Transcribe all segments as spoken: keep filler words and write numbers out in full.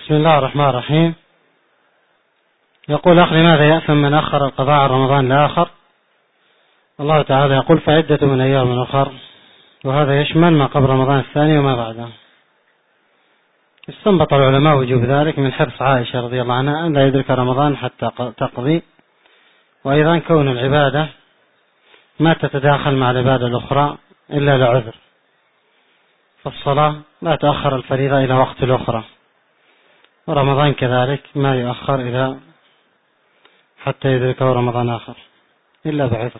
بسم الله الرحمن الرحيم. يقول أخ: لماذا يأثم من أخر القضاء عن رمضان لآخر؟ الله تعالى يقول: فعدة من أيام أخر، وهذا يشمل ما قبل رمضان الثاني وما بعده. استنبط العلماء وجوب ذلك من حرص عائشة رضي الله عنها أن لا يدرك رمضان حتى تقضي، وأيضا كون العبادة ما تتداخل مع العبادة الأخرى إلا لعذر، فالصلاة لا تأخر الفريضة إلى وقت الأخرى، ورمضان كذلك ما يؤخر إلى حتى يدركه رمضان آخر إلا بعذر.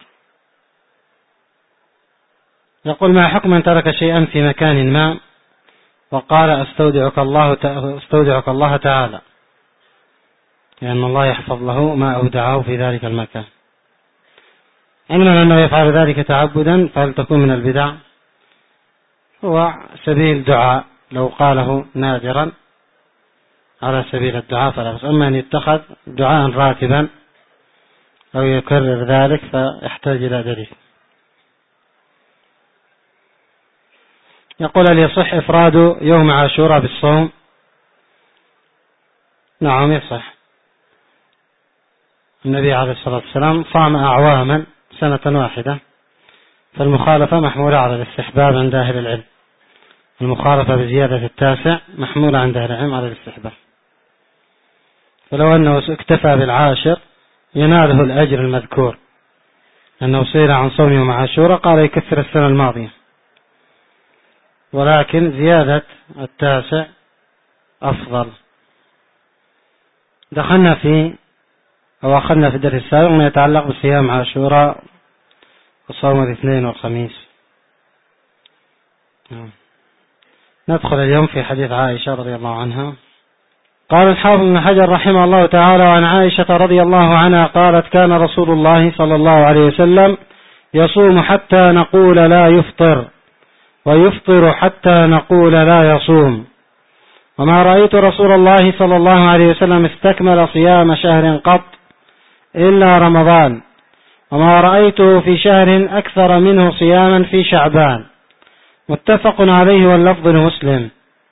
يقول: ما حكم من ترك شيئا في مكان ما وقال استودعك الله استودعك الله تعالى، لأن الله يحفظ له ما أودعه في ذلك المكان، علما أنه يفعل ذلك تعبدا، فهل تكون من البدع؟ هو سبيل دعاء، لو قاله نادرا على سبيل الدعاء فلا بأس، أما أن يتخذ دعاء راتبا أو يكرر ذلك فيحتاج إلى دليل. يقول: هل يصح إفراد يوم عاشوراء بالصوم؟ نعم يصح. النبي عليه الصلاة والسلام صام أعواما سنة واحدة، فالمخالفة محمولة على الاستحباب عند أهل العلم، المخالفة بزيادة التاسع محمولة عند أهل العلم على الاستحباب، فلو أنه اكتفى بالعاشر يناله الأجر المذكور، أنه سئل عن صوم يوم عاشوراء قال يكفر السنة الماضية، ولكن زيادة التاسع أفضل. دخلنا في أو أخذنا في الدرس السابق ما يتعلق بصيام عاشوراء وصوم الاثنين والخميس. ندخل اليوم في حديث عائشة رضي الله عنها. قال الحافظ ابن حجر رحمه الله تعالى: وعن عائشة رضي الله عنها قالت: كان رسول الله صلى الله عليه وسلم يصوم حتى نقول لا يفطر، ويفطر حتى نقول لا يصوم، وما رأيت رسول الله صلى الله عليه وسلم استكمل صيام شهر قط إلا رمضان، وما رأيته في شهر أكثر منه صياما في شعبان. متفق عليه واللفظ لمسلم.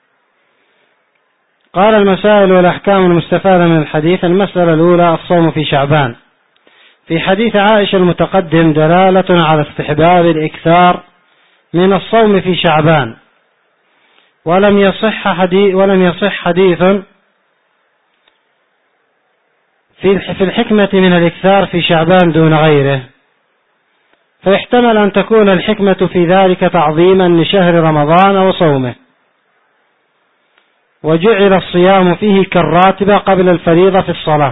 قال: المسائل والأحكام المستفادة من الحديث. المسألة الأولى: الصوم في شعبان. في حديث عائشة المتقدم دلالة على استحباب الإكثار من الصوم في شعبان، ولم يصح حديث ولم يصح حديث في الحكمة من الإكثار في شعبان دون غيره، فيحتمل أن تكون الحكمة في ذلك تعظيما لشهر رمضان وصومه، وجعل الصيام فيه كالراتبة قبل الفريضة في الصلاة،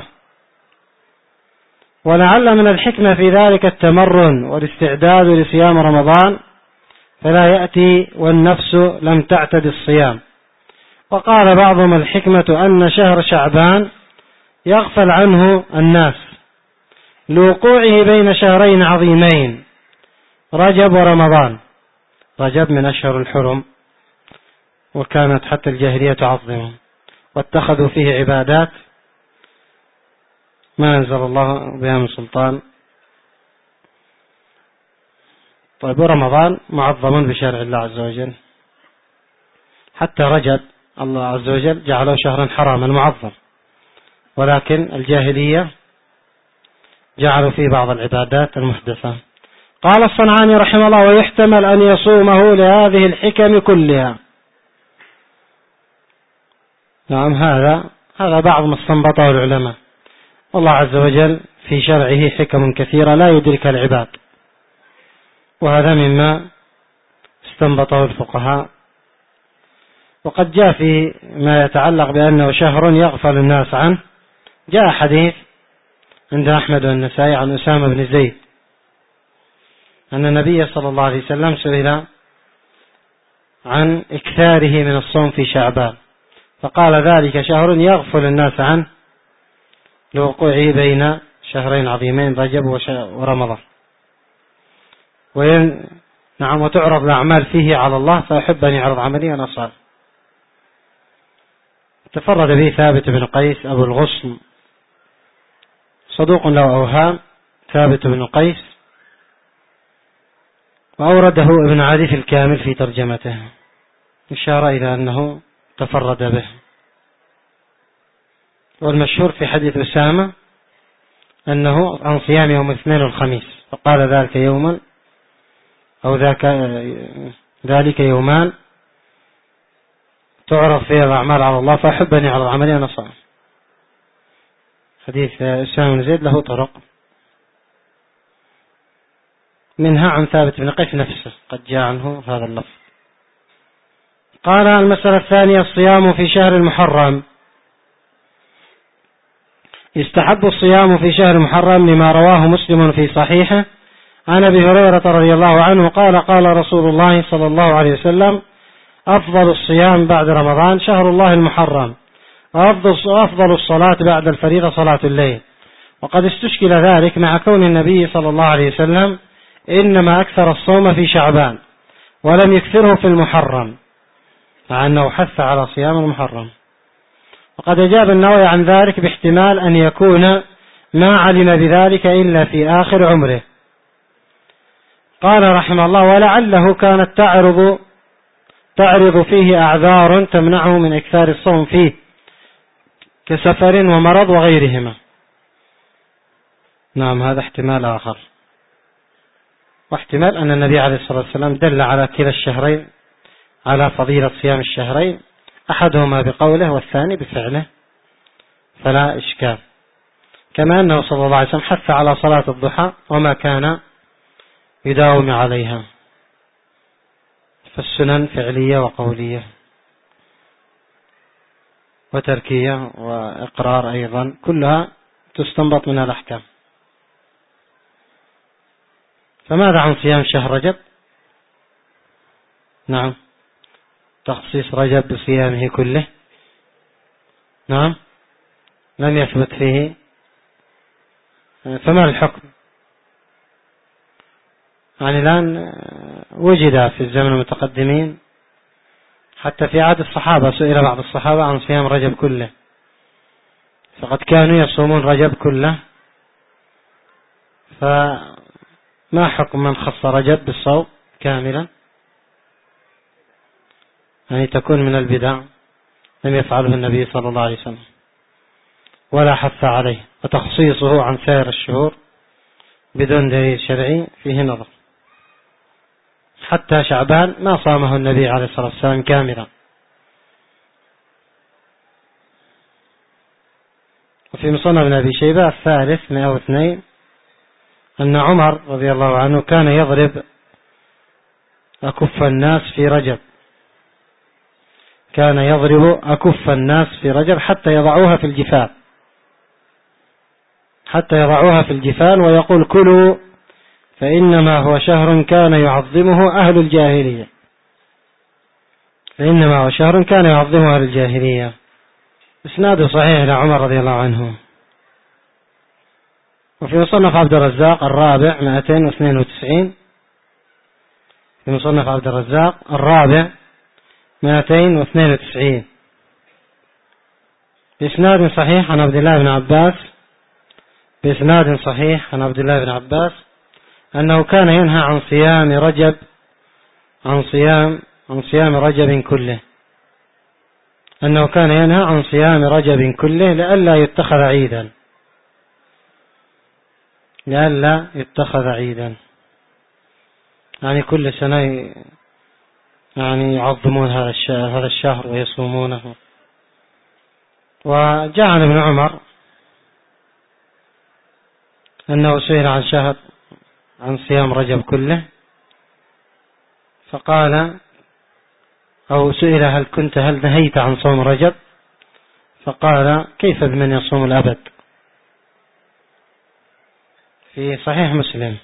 ولعل من الحكمة في ذلك التمرن والاستعداد لصيام رمضان، فلا يأتي والنفس لم تعتد الصيام. وقال بعضهم: الحكمة أن شهر شعبان يغفل عنه الناس لوقوعه بين شهرين عظيمين، رجب ورمضان. رجب من أشهر الحرم، وكانت حتى الجاهلية تعظمهم واتخذوا فيه عبادات ما أنزل الله بها من سلطان. طيب، ورمضان معظم بشرع الله عز وجل، حتى رجب الله عز وجل جعله شهرا حراما معظم، ولكن الجاهلية جعلوا فيه بعض العبادات المحدثة. قال الصنعاني رحمه الله: ويحتمل أن يصومه لهذه الحكم كلها. نعم، هذا هذا بعض ما استنبطه العلماء. والله عز وجل في شرعه حكم كثيرة لا يدرك العباد، وهذا مما استنبطه الفقهاء. وقد جاء في ما يتعلق بأنه شهر يغفل الناس عنه، جاء حديث عند أحمد والنسائي عن أسامة بن زيد أن النبي صلى الله عليه وسلم سئل عن إكثاره من الصوم في شعبان، فقال: ذلك شهر يغفل الناس عنه لوقوعه بين شهرين عظيمين، رجب ورمضان. وين نعم وتعرض الأعمال فيه على الله، فأحب أن يعرض عملي وأنا صائم. تفرد به ثابت بن قيس أبو الغصن، صدوق له أوهام، ثابت بن قيس، وأورده ابن عدي في الكامل في ترجمته، إشارة إلى أنه تفرد به. والمشهور في حديث أسامة أنه عن صيام يوم الاثنين والخميس، فقال ذلك يوما أو ذاك ذلك يومان تعرف فيها الأعمال على الله فأحبني على العمل أنا صائم. حديث أسامة بن زيد له طرق، منها عن ثابت بن قيس نفسه قد جاء عنه هذا اللفظ. قال المسألة الثانية الصيام في شهر المحرم. يستحب الصيام في شهر المحرم لما رواه مسلم في صحيحه عن أبي هريرة رضي الله عنه قال قال رسول الله صلى الله عليه وسلم أفضل الصيام بعد رمضان شهر الله المحرم، وأفضل الصلاة بعد الفريضة صلاة الليل. وقد استشكل ذلك مع كون النبي صلى الله عليه وسلم إنما أكثر الصوم في شعبان ولم يكثره في المحرم، مع أنه حث على صيام المحرم. وقد أجاب النووي عن ذلك باحتمال أن يكون ما علم بذلك إلا في آخر عمره. قال رحمه الله ولعله كانت تعرض تعرض فيه أعذار تمنعه من إكثار الصوم فيه كسفر ومرض وغيرهما. نعم هذا احتمال آخر، واحتمال أن النبي عليه الصلاة والسلام دل على كلا الشهرين على فضيلة صيام الشهرين، أحدهما بقوله والثاني بفعله فلا إشكال، كما أنه صلى الله عليه وسلم حث على صلاة الضحى وما كان يداوم عليها، فالسنن فعلية وقولية وتركية وإقرار أيضا كلها تستنبط منها الأحكام. فماذا عن صيام شهر رجب؟ نعم تخصيص رجب بصيامه كله، نعم لم يثبت فيه، فما الحكم؟ يعني الآن وجد في الزمن المتقدمين حتى في عهد الصحابة سئل بعض الصحابة عن صيام رجب كله، فقد كانوا يصومون رجب كله، فما حكم من خص رجب بالصوم كاملا؟ يعني تكون من البدع لم يفعله النبي صلى الله عليه وسلم ولا حث عليه، وتخصيصه عن سائر الشهور بدون دليل شرعي فيه نظر. حتى شعبان ما صامه النبي عليه الصلاة والسلام كاملا. وفي مصنف ابن أبي شيبة الثالث مئة واثنين أن عمر رضي الله عنه كان يضرب أكف الناس في رجب، كان يضرب أكف الناس في رجب حتى يضعوها في الجفان حتى يضعوها في الجفان ويقول كلوا فإنما هو شهر كان يعظمه أهل الجاهلية فإنما هو شهر كان يعظمه أهل الجاهلية. إسناده صحيح لعمر رضي الله عنه. وفي مصنف عبد الرزاق الرابع مئتين واثنين وتسعين في مصنف عبد الرزاق الرابع مئتين واثنين وتسعين بإسناد صحيح عن عبد الله بن عباس بإسناد صحيح عن عبد الله بن عباس أنه كان ينهى عن صيام رجب عن صيام عن صيام رجب كله أنه كان ينهى عن صيام رجب كله لئلا يتخذ عيدا لئلا يتخذ عيدا يعني كل سنة يعني يعظمون هذا الشهر هذا الشهر ويصومونه. وجاء عن ابن عمر أنه سئل عن شهر عن صيام رجب كله فقال أو سئل هل كنت هل نهيت عن صوم رجب؟ فقال كيف بمن يصوم الأبد؟ في صحيح مسلم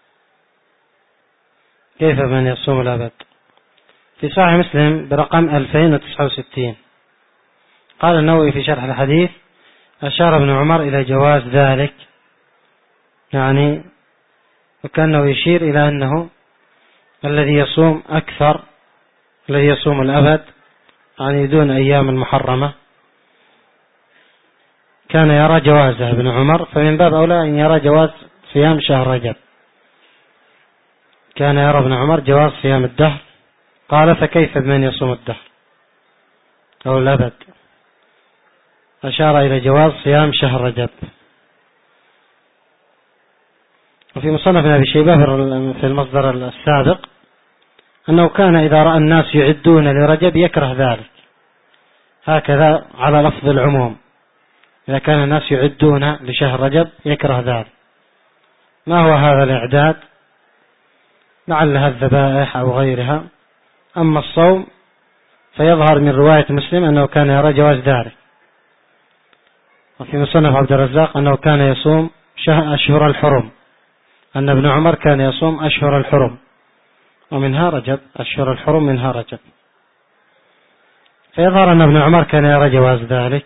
كيف بمن يصوم الأبد؟ في صحيح مسلم برقم ألفين وتسعة وستين. قال النووي في شرح الحديث أشار ابن عمر إلى جواز ذلك، يعني وكأنه يشير إلى أنه الذي يصوم أكثر الذي يصوم الأبد يعني دون أيام المحرمة كان يرى جوازه ابن عمر، فمن باب أولى أن يرى جواز صيام شهر رجب. كان يرى ابن عمر جواز صيام الدهر. قال فكيف بمن يصوم الدهر أو الأبد؟ أشار إلى جواز صيام شهر رجب. وفي مصنف أبي شيبة في المصدر السابق أنه كان إذا رأى الناس يعدون لرجب يكره ذلك، هكذا على لفظ العموم، إذا كان الناس يعدون لشهر رجب يكره ذلك. ما هو هذا الإعداد؟ لعلها الذبائح أو غيرها. أما الصوم فيظهر من رواية مسلم أنه كان يرى جواز ذلك، وفي مصنف عبد الرزاق أنه كان يصوم أشهر الحرم، أن ابن عمر كان يصوم أشهر الحرم ومنها رجب، أشهر الحرم منها رجب، فيظهر أن ابن عمر كان يرى جواز ذلك.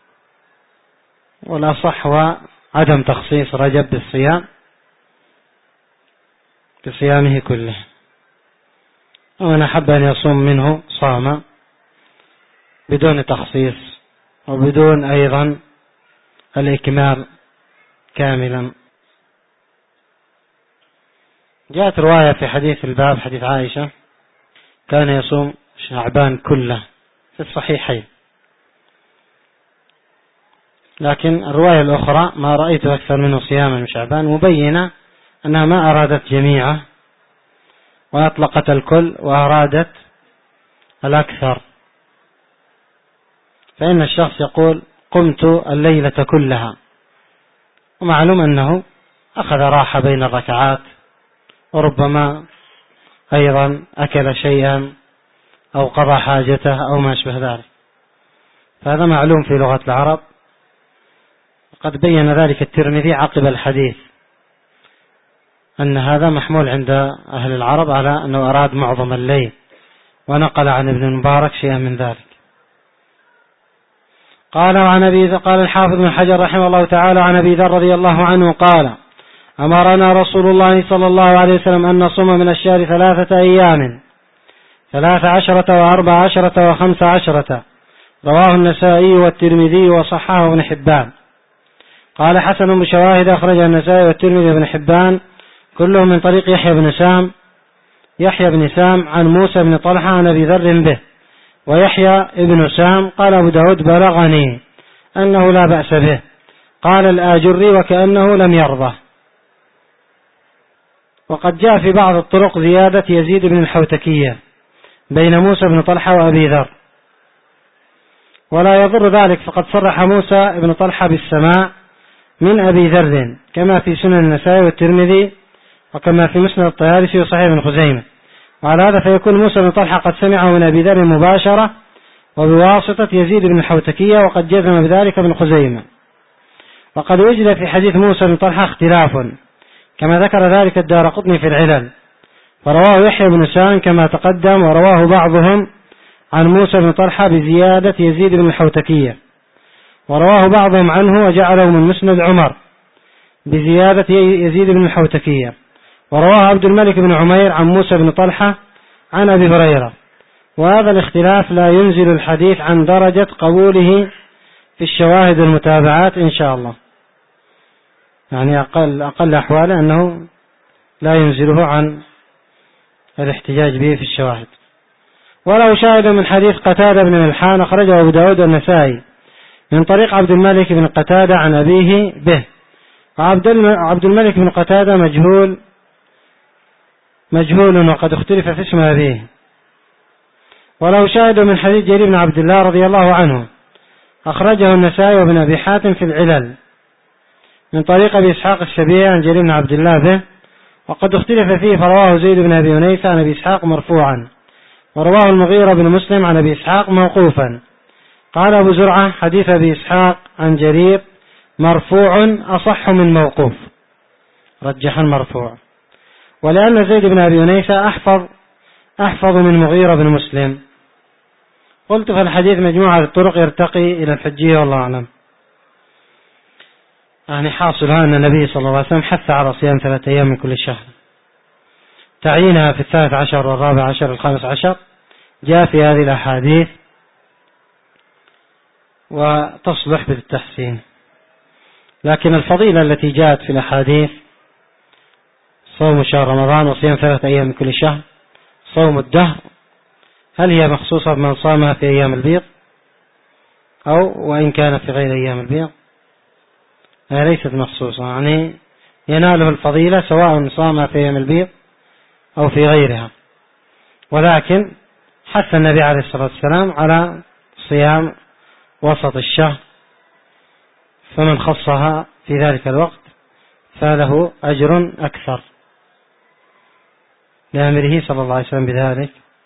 والأصح هو عدم تخصيص رجب بالصيام بصيامه كله، ومن أحب أن يصوم منه صام بدون تخصيص وبدون أيضا الإكمال كاملا. جاءت رواية في حديث الباب، حديث عائشة، كان يصوم شعبان كله في الصحيحين، لكن الرواية الأخرى ما رأيت أكثر منه صياما من شعبان، مبينة أنها ما أرادت جميعه وأطلقت الكل وأرادت الأكثر. فإن الشخص يقول قمت الليلة كلها، ومعلوم أنه أخذ راحة بين الركعات، وربما أيضا أكل شيئا أو قضى حاجته أو ما أشبه ذلك، فهذا معلوم في لغة العرب. قد بين ذلك الترمذي عقب الحديث أن هذا محمول عند أهل العرب على أنه أراد معظم الليل، ونقل عن ابن المبارك شيئا من ذلك. قال وعن أبي قال الحافظ بن حجر رحمه الله تعالى عن أبي ذر رضي الله عنه قال أمرنا رسول الله صلى الله عليه وسلم أن نصوم من الشهر ثلاثة أيام، ثلاث عشرة وأربع عشرة وخمس عشرة، رواه النسائي والترمذي وصححه ابن حبان. قال حسن بشواهد أخرجه النسائي والترمذي وابن حبان كلهم من طريق يحيى بن سام يحيى بن سام عن موسى بن طلحة عن أبي ذر به. ويحيى ابن سام قال أبو داود بلغني أنه لا بأس به. قال الآجري وكأنه لم يرضى. وقد جاء في بعض الطرق زيادة يزيد بن الحوتكية بين موسى بن طلحة وأبي ذر، ولا يضر ذلك، فقد صرح موسى بن طلحة بالسماع من أبي ذر كما في سنن النسائي والترمذي وكما في مسند الطيالسي وصحيح ابن خزيمة. وعلى هذا فيكون موسى بن طلحة قد سمعه من أبي ذر مباشرة وبواسطة يزيد بن الحوتكية، وقد جزم بذلك ابن خزيمة. وقد وجد في حديث موسى بن طلحة اختلاف كما ذكر ذلك الدارقطني في العلل، فرواه يحيى بن سام كما تقدم، ورواه بعضهم عن موسى بن طلحة بزيادة يزيد بن الحوتكية، ورواه بعضهم عنه وجعله من مسند عمر بزيادة يزيد بن الحوتكية، ورواه عبد الملك بن عمير عن موسى بن طلحة عن أبي هريرة. وهذا الاختلاف لا ينزل الحديث عن درجة قبوله في الشواهد والمتابعات إن شاء الله، يعني أقل, أقل أحواله أنه لا ينزله عن الاحتجاج به في الشواهد. ولو شاهد من حديث قتادة بن ملحان أخرجه أبو داود والنسائي من طريق عبد الملك بن قتادة عن أبيه به. وعبد الملك بن قتادة مجهول مجهول وقد اختلف في اسم أبيه. ولو شاهد من حديث جرير بن عبد الله رضي الله عنه أخرجه النسائي وابن أبي حاتم في العلل من طريق أبي إسحاق السبيعي عن جرير بن عبد الله به، وقد اختلف فيه، فرواه زيد بن أبي أنيس عن أبي إسحاق مرفوعا، ورواه المغيرة بن مسلم عن أبي إسحاق موقوفا. قال أبو زرعة حديث أبي إسحاق عن جرير مرفوع أصح من موقوف، رجح المرفوع، ولأن زيد بن أبي أنيس أحفظ أحفظ من مغيرة بن مسلم. قلت فالحديث مجموعة الطرق يرتقي إلى الحجية والله أعلم. يعني حاصلها أن النبي صلى الله عليه وسلم حث على صيام ثلاثة أيام من كل شهر، تعيينها في الثالث عشر والرابع عشر والخامس عشر جاء في هذه الأحاديث وتصلح بالتحسين. لكن الفضيلة التي جاءت في الأحاديث صوم شهر رمضان وصيام ثلاثة أيام من كل شهر، صوم الدهر، هل هي مخصوصة بمن صامها في أيام البيض؟ أو وإن كان في غير أيام البيض ليست مخصوصة، يعني يناله الفضيلة سواء صام في أيام البيض أو في غيرها. ولكن حث النبي عليه الصلاة والسلام على صيام وسط الشهر، فمن خصها في ذلك الوقت فله أجر أكثر لأمره صلى الله عليه وسلم بذلك.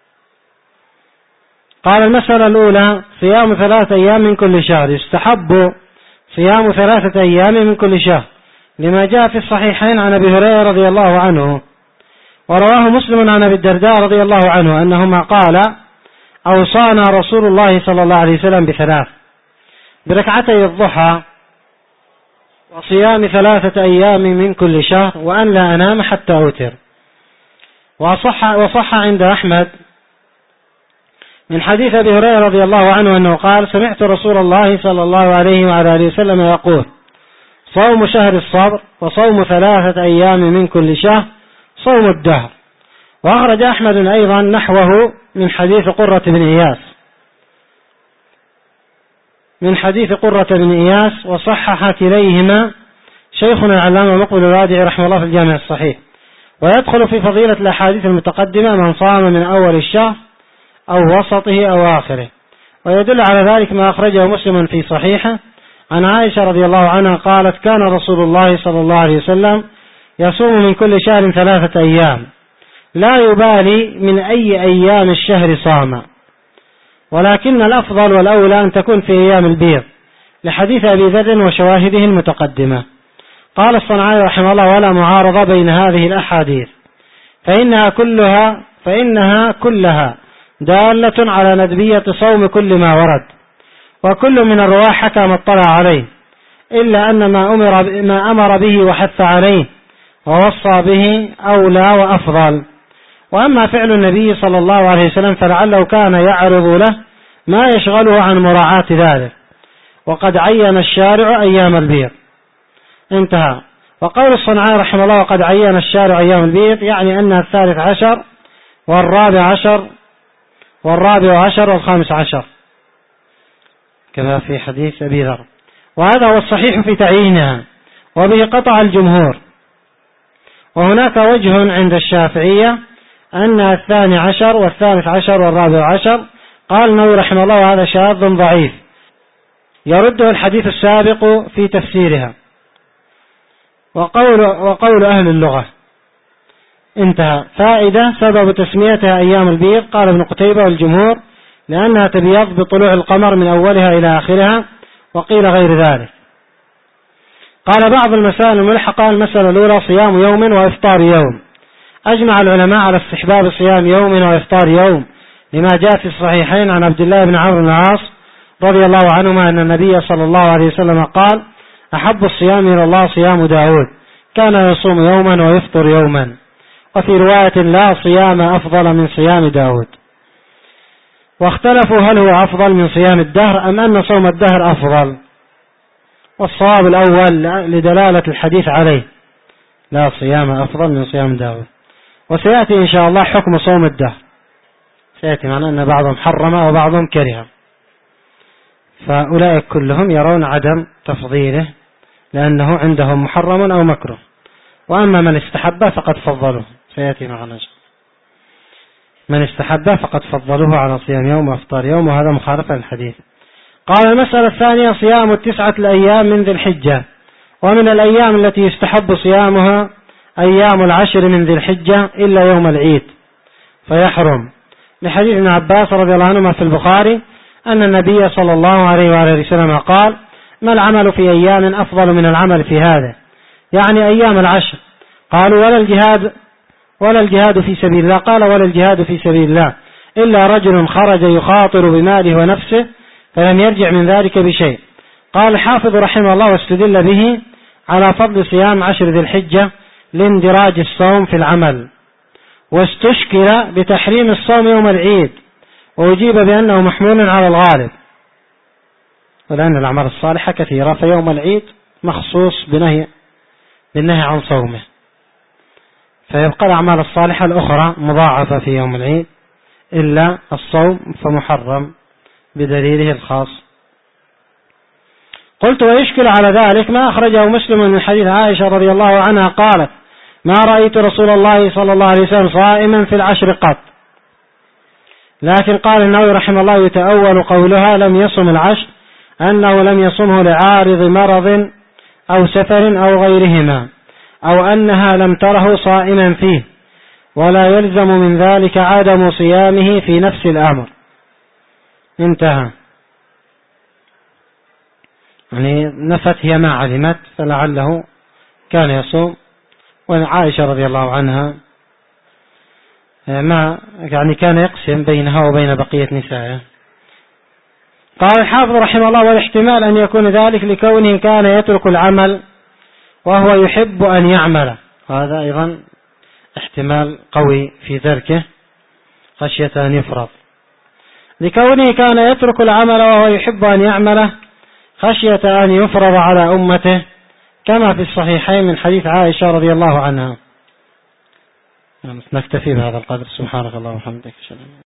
قال المسألة الأولى صيام ثلاثة أيام من كل شهر. يستحب صيام ثلاثة أيام من كل شهر لما جاء في الصحيحين عن أبي هريرة رضي الله عنه، ورواه مسلم عن أبي الدرداء رضي الله عنه أنهما قال أوصانا رسول الله صلى الله عليه وسلم بثلاث: بركعتي الضحى، وصيام ثلاثة أيام من كل شهر، وأن لا أنام حتى أوتر. وصح, وصح عند أحمد من حديث أبي هريرة رضي الله عنه أنه قال سمعت رسول الله صلى الله عليه وعلى آله وسلم يقول صوم شهر الصبر وصوم ثلاثة أيام من كل شهر صوم الدهر. وأخرج أحمد أيضا نحوه من حديث قرة بن إياس من حديث قرة بن إياس وصحح كليهما شيخنا العلامة مقبل الوادعي رحمه الله في الجامع الصحيح. ويدخل في فضيلة الأحاديث المتقدمة من صام من أول الشهر أو وسطه أو آخره. ويدل على ذلك ما أخرجه مسلم في صحيحه عن عائشة رضي الله عنها قالت كان رسول الله صلى الله عليه وسلم يصوم من كل شهر ثلاثة أيام لا يبالي من أي أيام الشهر صام، ولكن الأفضل والأولى أن تكون في أيام البيض لحديث أبي ذر وشواهده المتقدمة. قال الصنعاني رحمه الله ولا معارضة بين هذه الأحاديث فإنها كلها فإنها كلها دالة على ندبية صوم كل ما ورد، وكل من الرواة حكى ما اطلع عليه، إلا أن ما أمر, ما أمر به وحث عليه ووصى به أولى وأفضل. وأما فعل النبي صلى الله عليه وسلم فلعله كان يعرض له ما يشغله عن مراعاة ذلك، وقد عين الشارع أيام البيض. انتهى. وقول الصنعاني رحمه الله وقد عين الشارع أيام البيض يعني أنها الثالث عشر والرابع عشر والرابع عشر والخامس عشر كما في حديث أبي ذر، وهذا هو الصحيح في تعيينها، وبه قطع الجمهور. وهناك وجه عند الشافعية أن الثاني عشر والثالث عشر والرابع عشر. قال النووي رحمه الله هذا شاذ ضعيف يرده الحديث السابق في تفسيرها، وقول, وقول أهل اللغة. انتهى. فائدة سبب تسميتها أيام البيض قال ابن قتيبة والجمهور لأنها تبيض بطلوع القمر من أولها إلى آخرها، وقيل غير ذلك. قال بعض المسائل الملحقة المسألة الأولى صيام يوم وإفطار يوم. أجمع العلماء على استحباب صيام يوم وإفطار يوم لما جاء في الصحيحين عن عبد الله بن عمرو بن العاص رضي الله عنهما أن النبي صلى الله عليه وسلم قال أحب الصيام إلى الله صيام داود كان يصوم يوما ويفطر يوما. وفي رواية لا صيام أفضل من صيام داود. واختلفوا هل هو أفضل من صيام الدهر أم أن صوم الدهر أفضل، والصواب الأول لدلالة الحديث عليه لا صيام أفضل من صيام داود. وسيأتي إن شاء الله حكم صوم الدهر، سيأتي معنى أن بعضهم حرم وبعضهم كره، فأولئك كلهم يرون عدم تفضيله لأنه عندهم محرم أو مكروه. وأما من استحب فقد فضلوه، سيأتي معنا من استحب فقد فضلوه على صيام يوم وافطار يوم، وهذا مخالفة للحديث. قال المسألة الثانية صيام التسعة الأيام من ذي الحجة. ومن الأيام التي يستحب صيامها أيام العشر من ذي الحجة إلا يوم العيد فيحرم، لحديث ابن عباس رضي الله عنهما في البخاري أن النبي صلى الله عليه وآله وسلم قال ما العمل في أيام أفضل من العمل في هذا، يعني أيام العشر. قالوا ولا الجهاد ولا الجهاد في سبيل الله، قال ولا الجهاد في سبيل الله إلا رجل خرج يخاطر بماله ونفسه فلم يرجع من ذلك بشيء. قال الحافظ رحمه الله واستدل به على فضل صيام عشر ذي الحجة لاندراج الصوم في العمل، واستشكل بتحريم الصوم يوم العيد، وأجيب بأنه محمول على الغالب، ولأن الأعمال الصالحة كثيرة فيوم العيد مخصوص بنهي بالنهي عن صومه، فيبقى الأعمال الصالحة الأخرى مضاعفة في يوم العيد إلا الصوم فمحرم بدليله الخاص قلت ويشكل على ذلك ما أخرجه مسلم من حديث عائشة رضي الله عنها قالت ما رأيت رسول الله صلى الله عليه وسلم صائما في العشر قط. لكن قال النووي رحمه الله يتأول قولها لم يصم العشر أنه لم يصمه لعارض مرض أو سفر أو غيرهما، أو أنها لم تره صائما فيه، ولا يلزم من ذلك عدم صيامه في نفس الأمر. انتهى. يعني نفت هي ما علمت، فلعله كان يصوم، وعائشة رضي الله عنها ما يعني كان يقسم بينها وبين بقية نسائه. قال الحافظ رحمه الله والاحتمال أن يكون ذلك لكونه كان يترك العمل وهو يحب أن يعمل، هذا أيضا احتمال قوي في تركه خشية أن يفرض، لكونه كان يترك العمل وهو يحب أن يعمله خشية أن يفرض على أمته، كما في الصحيحين من حديث عائشة رضي الله عنها. نكتفي بهذا القدر. سبحانك اللهم وبحمدك.